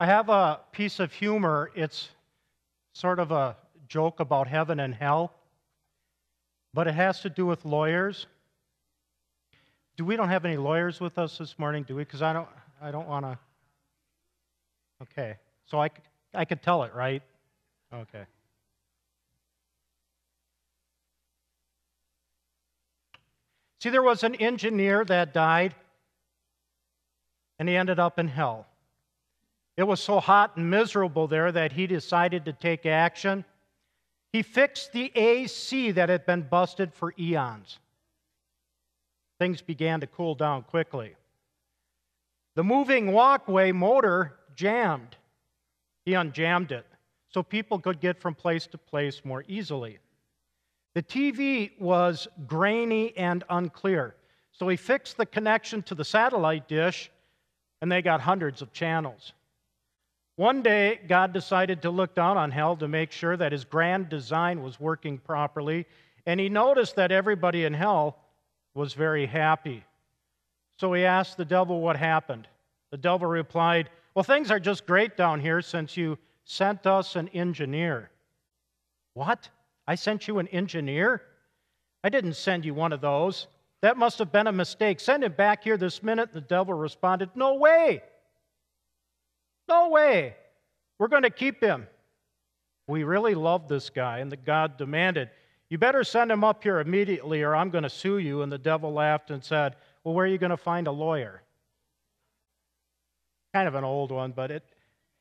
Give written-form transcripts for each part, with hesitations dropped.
I have a piece of humor. It's sort of a joke about heaven and hell, but it has to do with lawyers. We don't have any lawyers with us this morning, do we? Because I don't want to. Okay, so I could tell it, right? Okay. See, there was an engineer that died, and he ended up in hell. It was so hot and miserable there that he decided to take action. He fixed the AC that had been busted for eons. Things began to cool down quickly. The moving walkway motor jammed. He unjammed it so people could get from place to place more easily. The TV was grainy and unclear, so he fixed the connection to the satellite dish, and they got hundreds of channels. One day, God decided to look down on hell to make sure that his grand design was working properly, and he noticed that everybody in hell was very happy. So he asked the devil what happened. The devil replied, "Well, things are just great down here since you sent us an engineer." "What? I sent you an engineer? I didn't send you one of those. That must have been a mistake. Send him back here this minute." The devil responded, "No way. No way. We're going to keep him." We really love this guy, and the God demanded, "You better send him up here immediately or I'm going to sue you." And the devil laughed and said, "Well, where are you going to find a lawyer?" Kind of an old one, but it...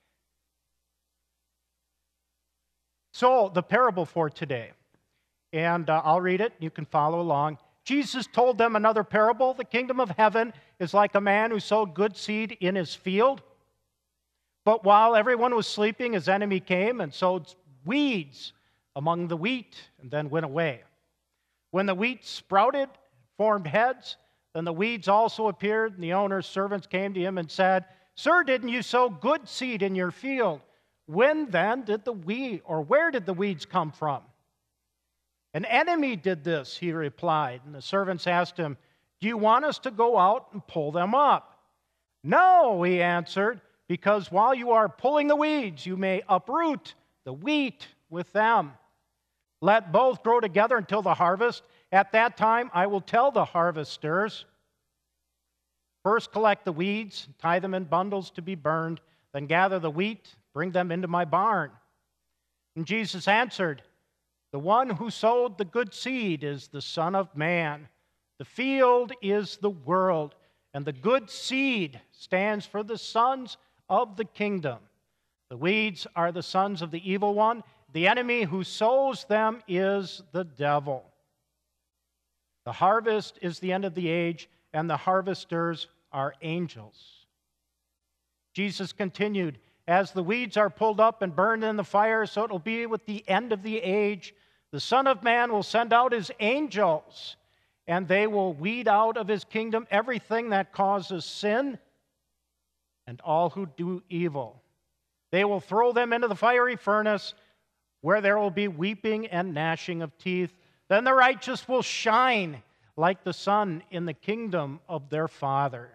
So, the parable for today, and I'll read it. You can follow along. Jesus told them another parable. "The kingdom of heaven is like a man who sowed good seed in his field. But while everyone was sleeping, his enemy came and sowed weeds among the wheat and then went away. When the wheat sprouted, formed heads, then the weeds also appeared, and the owner's servants came to him and said, 'Sir, didn't you sow good seed in your field? When then did where did the weeds come from?' 'An enemy did this,' he replied. And the servants asked him, 'Do you want us to go out and pull them up?' 'No,' he answered, 'because while you are pulling the weeds, you may uproot the wheat with them. Let both grow together until the harvest. At that time, I will tell the harvesters, first collect the weeds, tie them in bundles to be burned, then gather the wheat, bring them into my barn.' And Jesus answered, 'The one who sowed the good seed is the Son of Man. The field is the world, and the good seed stands for the sons of the kingdom. The weeds are the sons of the evil one. The enemy who sows them is the devil. The harvest is the end of the age, and the harvesters are angels.' Jesus continued, 'As the weeds are pulled up and burned in the fire, so it will be with the end of the age. The Son of Man will send out his angels, and they will weed out of his kingdom everything that causes sin and all who do evil. They will throw them into the fiery furnace, where there will be weeping and gnashing of teeth. Then the righteous will shine like the sun in the kingdom of their Father.'"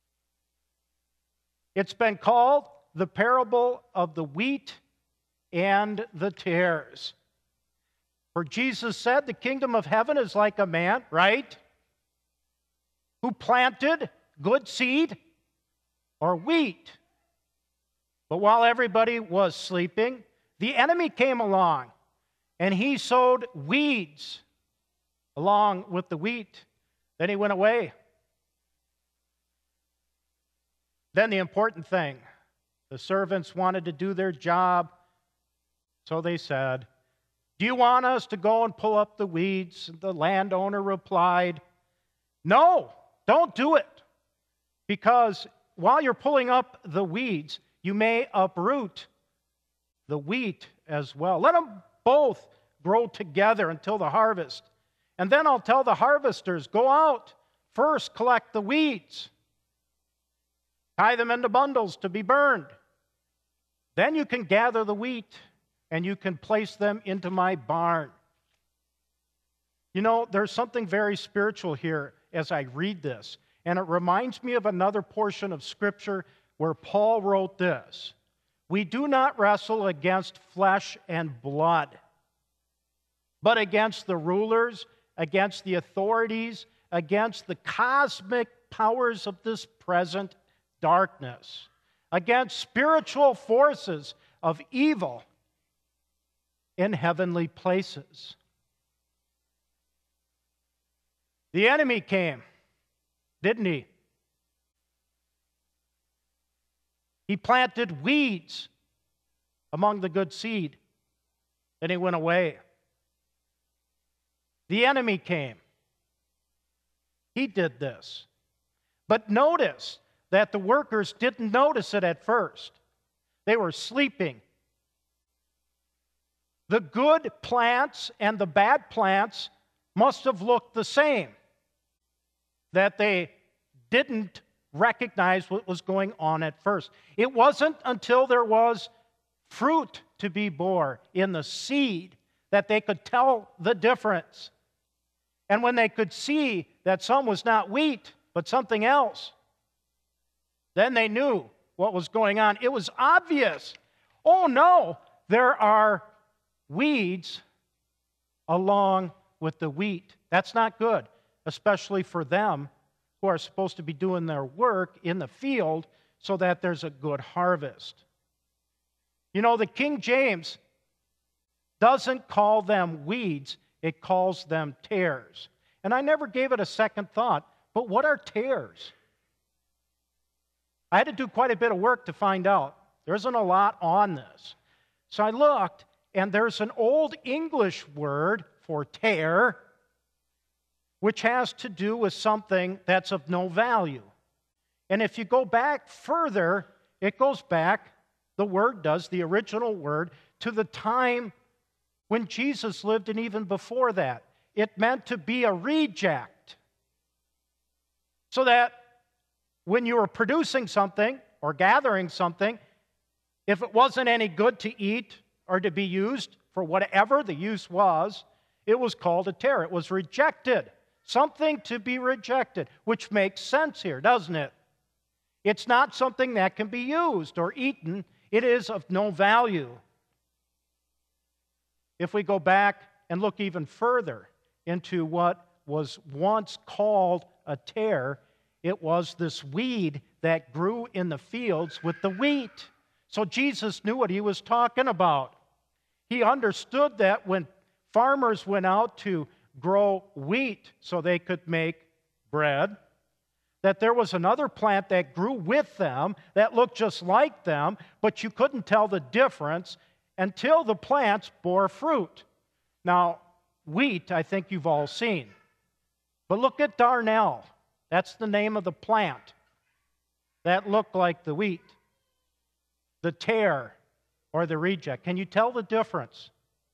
It's been called the parable of the wheat and the tares. For Jesus said the kingdom of heaven is like a man, right, who planted good seed or wheat. But while everybody was sleeping, the enemy came along, and he sowed weeds along with the wheat. Then he went away. Then the important thing, the servants wanted to do their job, so they said, "Do you want us to go and pull up the weeds?" The landowner replied, "No, don't do it, because while you're pulling up the weeds, you may uproot the wheat as well. Let them both grow together until the harvest. And then I'll tell the harvesters, go out, first collect the weeds, tie them into bundles to be burned. Then you can gather the wheat and you can place them into my barn." You know, there's something very spiritual here as I read this. And it reminds me of another portion of Scripture where Paul wrote this. We do not wrestle against flesh and blood, but against the rulers, against the authorities, against the cosmic powers of this present darkness, against spiritual forces of evil in heavenly places. The enemy came, didn't he? He planted weeds among the good seed. Then he went away. The enemy came. He did this. But notice that the workers didn't notice it at first. They were sleeping. The good plants and the bad plants must have looked the same, that they didn't recognize what was going on at first. It wasn't until there was fruit to be borne in the seed that they could tell the difference. And when they could see that some was not wheat, but something else, then they knew what was going on. It was obvious. Oh no, there are weeds along with the wheat. That's not good, especially for them who are supposed to be doing their work in the field so that there's a good harvest. You know, the King James doesn't call them weeds, it calls them tares. And I never gave it a second thought, but what are tares? I had to do quite a bit of work to find out. There isn't a lot on this. So I looked, and there's an Old English word for tare, which has to do with something that's of no value. And if you go back further, it goes back, the word does, the original word, to the time when Jesus lived and even before that. It meant to be a reject. So that when you were producing something or gathering something, if it wasn't any good to eat or to be used for whatever the use was, it was called a tare. It was rejected. Something to be rejected, which makes sense here, doesn't it? It's not something that can be used or eaten. It is of no value. If we go back and look even further into what was once called a tare, it was this weed that grew in the fields with the wheat. So Jesus knew what he was talking about. He understood that when farmers went out to grow wheat so they could make bread, that there was another plant that grew with them that looked just like them, but you couldn't tell the difference until the plants bore fruit. Now, wheat, I think you've all seen. But look at darnel. That's the name of the plant that looked like the wheat, the tare, or the reject. Can you tell the difference?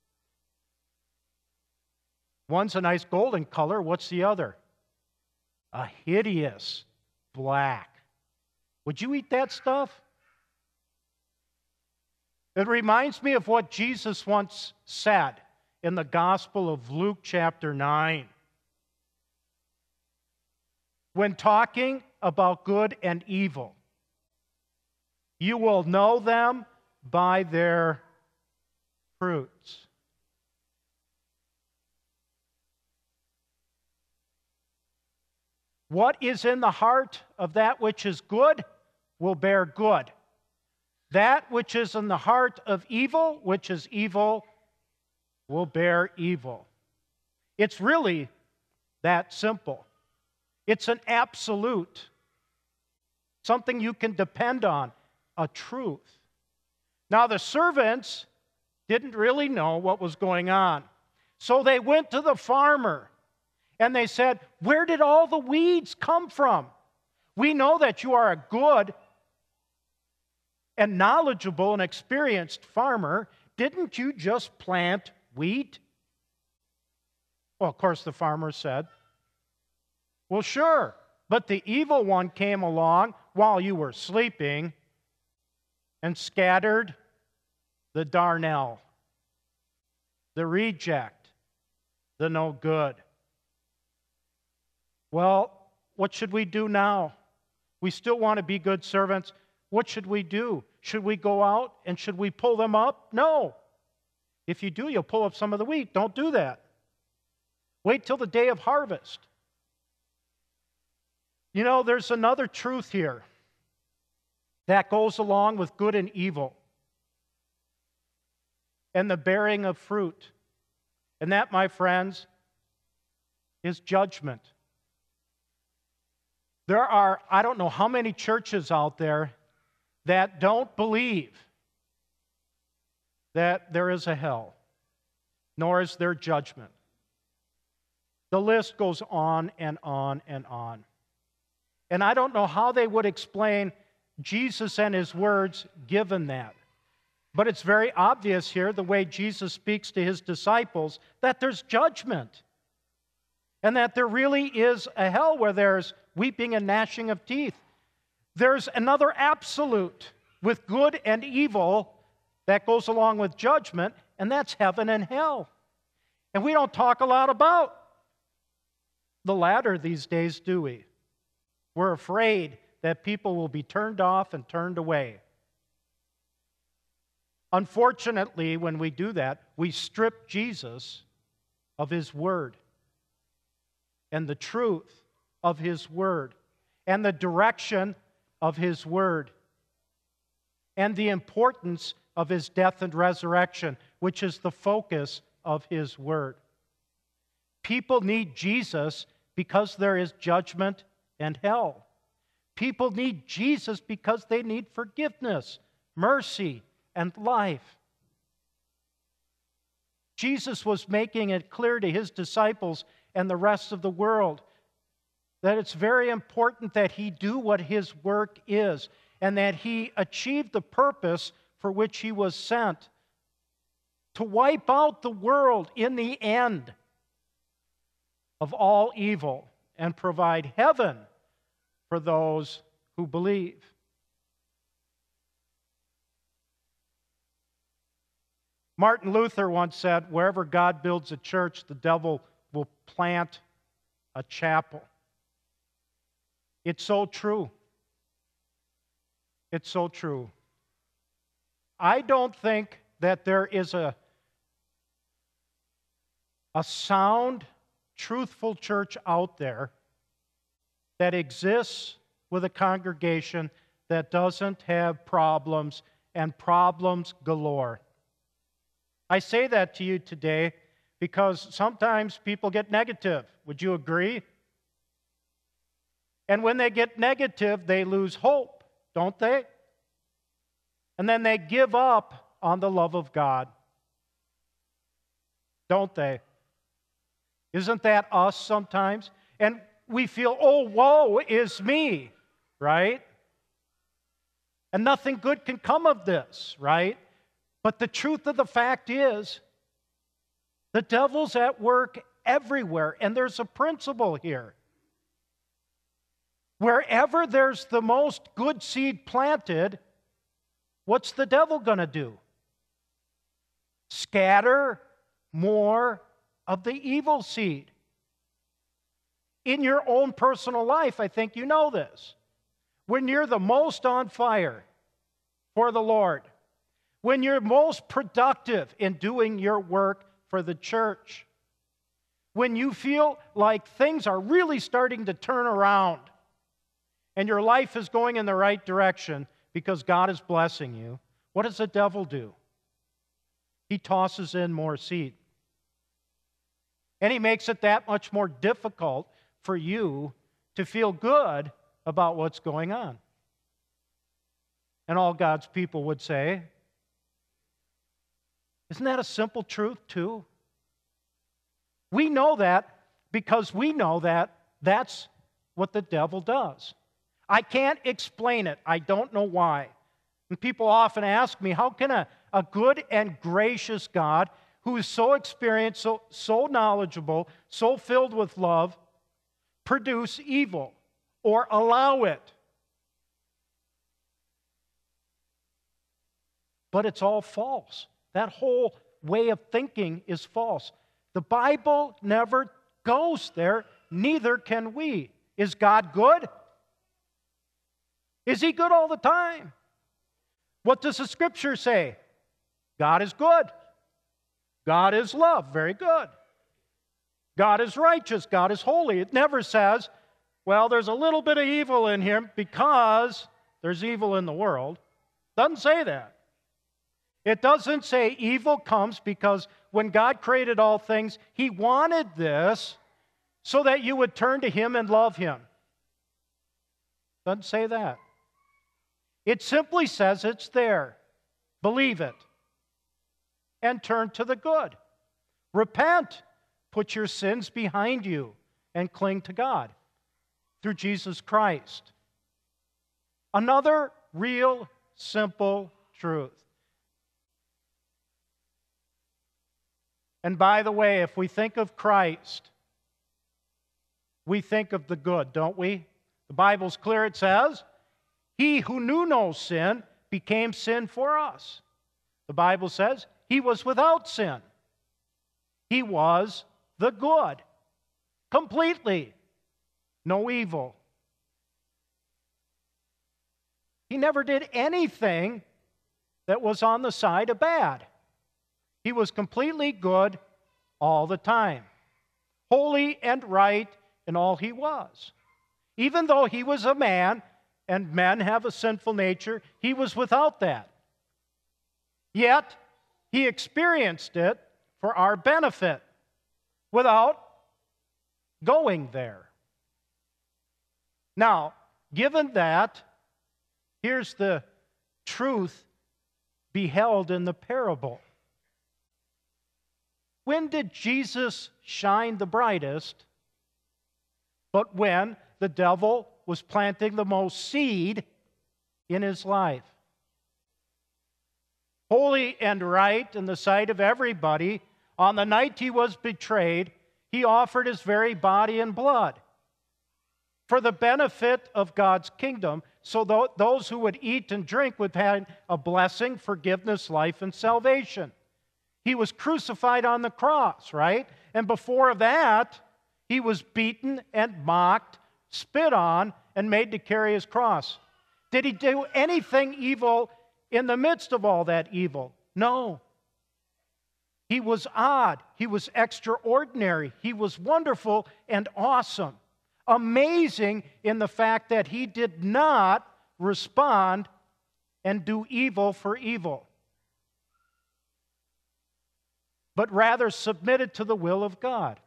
One's a nice golden color. What's the other? A hideous black. Would you eat that stuff? It reminds me of what Jesus once said in the Gospel of Luke chapter 9. When talking about good and evil, you will know them by their fruits. What is in the heart of that which is good will bear good. That which is in the heart of evil, which is evil, will bear evil. It's really that simple. It's an absolute, something you can depend on, a truth. Now, the servants didn't really know what was going on. So they went to the farmer and they said, "Where did all the weeds come from? We know that you are a good and knowledgeable and experienced farmer. Didn't you just plant wheat?" Well, of course, the farmer said, "Well, sure, but the evil one came along while you were sleeping and scattered the darnel, the reject, the no good." Well, what should we do now? We still want to be good servants, what should we do? Should we go out and should we pull them up? No. If you do, you'll pull up some of the wheat. Don't do that. Wait till the day of harvest. You know, there's another truth here that goes along with good and evil and the bearing of fruit. And that, my friends, is judgment. There are, I don't know how many churches out there that don't believe that there is a hell, nor is there judgment. The list goes on and on and on. And I don't know how they would explain Jesus and his words given that. But it's very obvious here, the way Jesus speaks to his disciples, that there's judgment. And that there really is a hell where there's weeping and gnashing of teeth. There's another absolute with good and evil that goes along with judgment, and that's heaven and hell. And we don't talk a lot about the latter these days, do we? We're afraid that people will be turned off and turned away. Unfortunately, when we do that, we strip Jesus of his word and the truth of his word and the direction of his word and the importance of his death and resurrection, which is the focus of his word. People need Jesus because there is judgment and hell. People need Jesus because they need forgiveness, mercy, and life. Jesus was making it clear to his disciples and the rest of the world that it's very important that he do what his work is and that he achieve the purpose for which he was sent, to wipe out the world in the end of all evil and provide heaven for those who believe. Martin Luther once said, wherever God builds a church, the devil will plant a chapel. It's so true. It's so true. I don't think that there is a sound, truthful church out there that exists with a congregation that doesn't have problems and problems galore. I say that to you today because sometimes people get negative. Would you agree? And when they get negative, they lose hope, don't they? And then they give up on the love of God, don't they? Isn't that us sometimes? And we feel, oh, woe is me, right? And nothing good can come of this, right? But the truth of the fact is, the devil's at work everywhere, and there's a principle here. Wherever there's the most good seed planted, what's the devil going to do? Scatter more of the evil seed. In your own personal life, I think you know this. When you're the most on fire for the Lord, when you're most productive in doing your work for the church, when you feel like things are really starting to turn around and your life is going in the right direction because God is blessing you, what does the devil do? He tosses in more seed. And he makes it that much more difficult for you to feel good about what's going on. And all God's people would say, isn't that a simple truth too? We know that because we know that that's what the devil does. I can't explain it. I don't know why. And people often ask me, how can a good and gracious God who is so experienced, so knowledgeable, so filled with love, produce evil or allow it? But it's all false. That whole way of thinking is false. The Bible never goes there, neither can we. Is God good? Is He good all the time? What does the Scripture say? God is good. God is love. Very good. God is righteous. God is holy. It never says, well, there's a little bit of evil in Him because there's evil in the world. It doesn't say that. It doesn't say evil comes because when God created all things, He wanted this so that you would turn to Him and love Him. It doesn't say that. It simply says it's there. Believe it. And turn to the good. Repent. Put your sins behind you and cling to God through Jesus Christ. Another real, simple truth. And by the way, if we think of Christ, we think of the good, don't we? The Bible's clear. It says, He who knew no sin became sin for us. The Bible says He was without sin. He was the good, completely, no evil. He never did anything that was on the side of bad. He was completely good all the time, holy and right in all He was. Even though He was a man, and men have a sinful nature, He was without that. Yet, He experienced it for our benefit without going there. Now, given that, here's the truth beheld in the parable. When did Jesus shine the brightest? But when the devil was planting the most seed in His life. Holy and right in the sight of everybody, on the night He was betrayed, He offered His very body and blood for the benefit of God's kingdom, so those who would eat and drink would have a blessing, forgiveness, life, and salvation. He was crucified on the cross, right? And before that, He was beaten and mocked, spit on, and made to carry His cross. Did He do anything evil in the midst of all that evil? No. He was odd. He was extraordinary. He was wonderful and awesome. Amazing in the fact that He did not respond and do evil for evil, but rather submitted to the will of God.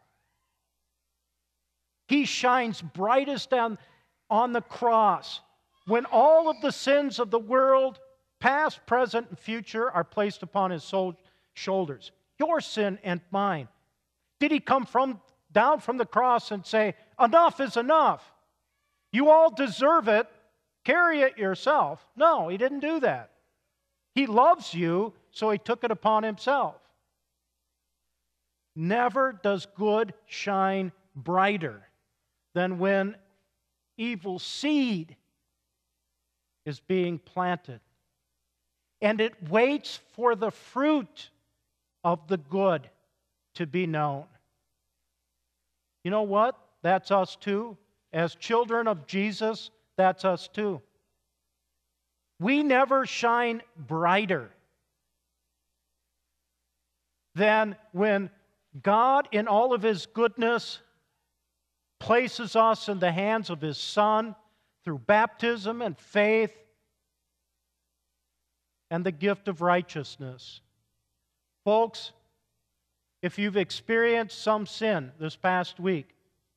He shines brightest on the cross when all of the sins of the world, past, present, and future, are placed upon His shoulders. Your sin and mine. Did He come down from the cross and say, enough is enough? You all deserve it. Carry it yourself. No, He didn't do that. He loves you, so He took it upon Himself. Never does good shine brighter than when evil seed is being planted. And it waits for the fruit of the good to be known. You know what? That's us too. As children of Jesus, that's us too. We never shine brighter than when God, in all of His goodness, places us in the hands of His Son through baptism and faith and the gift of righteousness. Folks, if you've experienced some sin this past week,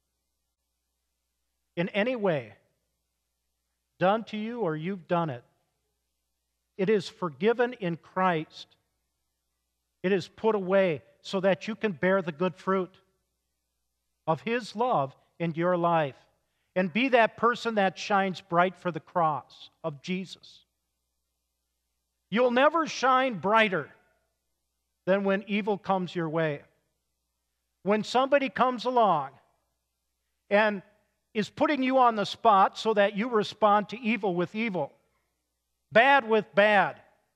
in any way, done to you or you've done it, it is forgiven in Christ. It is put away so that you can bear the good fruit of His love in your life and be that person that shines bright for the cross of Jesus. You'll never shine brighter than when evil comes your way. When somebody comes along and is putting you on the spot so that you respond to evil with evil, bad with bad,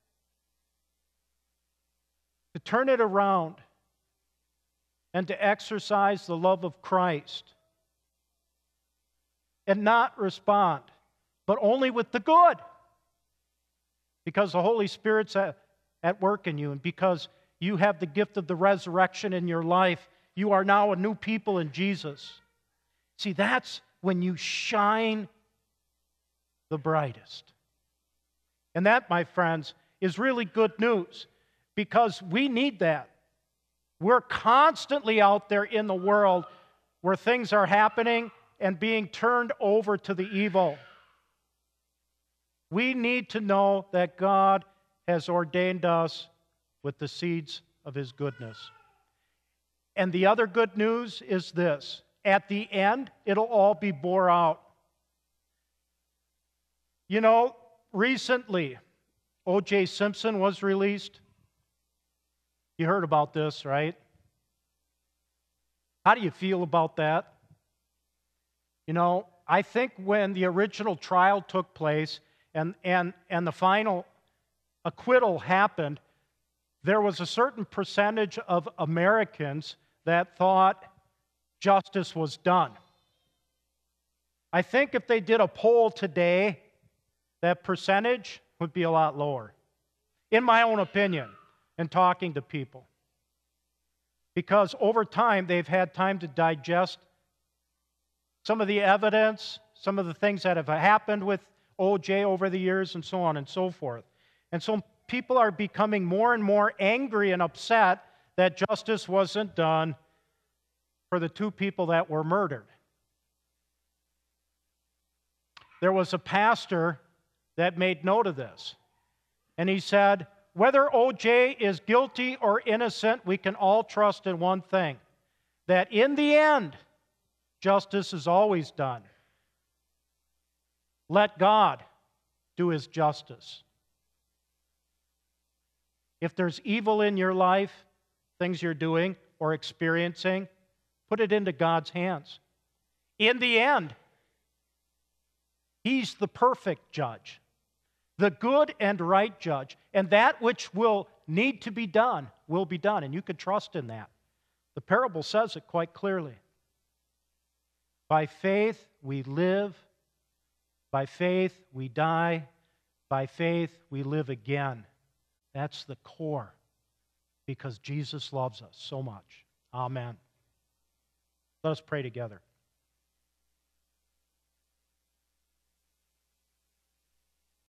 to turn it around and to exercise the love of Christ and not respond but only with the good. Because the Holy Spirit's at work in you, and because you have the gift of the resurrection in your life, you are now a new people in Jesus. See, that's when you shine the brightest. And that, my friends, is really good news, because we need that. We're constantly out there in the world where things are happening and being turned over to the evil. We need to know that God has ordained us with the seeds of His goodness. And the other good news is this: at the end, it'll all be bore out. You know, recently, O.J. Simpson was released. You heard about this, right? How do you feel about that? You know, I think when the original trial took place and the final acquittal happened, there was a certain percentage of Americans that thought justice was done. I think if they did a poll today, that percentage would be a lot lower, in my own opinion, and talking to people. Because over time, they've had time to digest some of the evidence, some of the things that have happened with O.J. over the years, and so on and so forth. And so people are becoming more and more angry and upset that justice wasn't done for the two people that were murdered. There was a pastor that made note of this, and he said, whether O.J. is guilty or innocent, we can all trust in one thing, that in the end, justice is always done. Let God do His justice. If there's evil in your life, things you're doing or experiencing, put it into God's hands. In the end, He's the perfect judge, the good and right judge, and that which will need to be done will be done, and you can trust in that. The parable says it quite clearly. By faith we live, by faith we die, by faith we live again. That's the core, because Jesus loves us so much. Amen. Let us pray together.